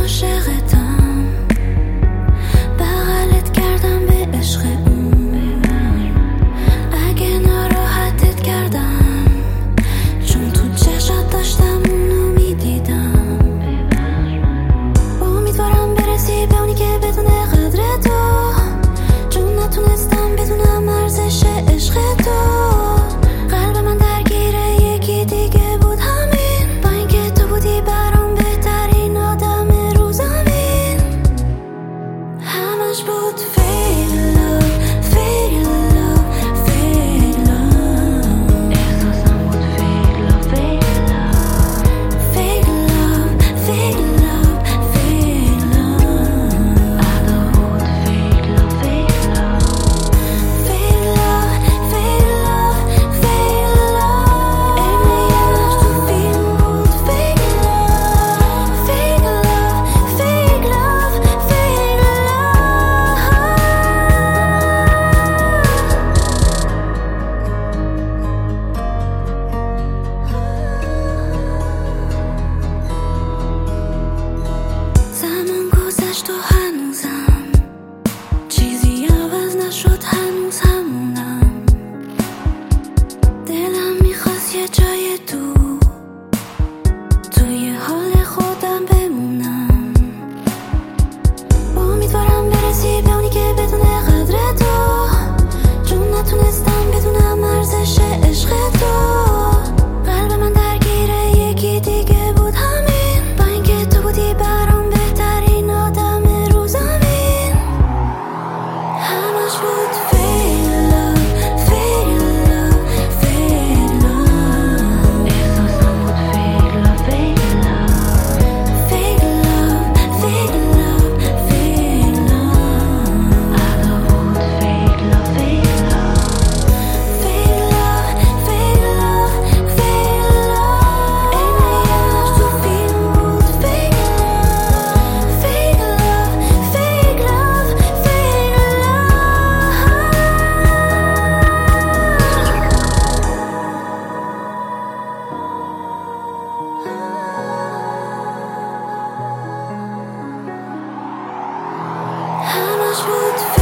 عاشقتم، بغلت کردم به عشق اون. اگه ناراحتت کردم چون تو چشات داشتم اونو میدیدم. امیدوارم برسی به اونی که بدونه قدر تو، چون نتونستم بدونم ارزش عشق تو. قلب من درگیره یکی دیگه بود همین، با اینکه تو بودی برام بهترین آدم رو زمین. همش بود fake love, fake love, fake love. احساسم بود fake love, fake love, fake love, fake love, fake love. ادا بود fake love, fake love, fake love, fake love, fake love. امیش تو فیلم بود fake love, fake love, fake love, fake love. زمان گذشت و هنوزم چیزی عوض نشد، هنوز همونم. دلم میخواست یه جای دور توی حال خودم بمونم. امیدوارم برسی به اونی که بدونه قدر تو، چون نتونستم بدونم ارزش عشق تو. قلب من درگیره یکی دیگه بود همین، با اینکه تو بودی برام بهترین آدم رو زمین. همش بود fake love, fake love, fake love. احساسم بود fake love, fake love, fake love, fake love, fake love. ادا بود fake love, fake love, fake love, fake love, fake love. امیش تو فیلم بود fake love, fake love, fake love, fake love. همش بود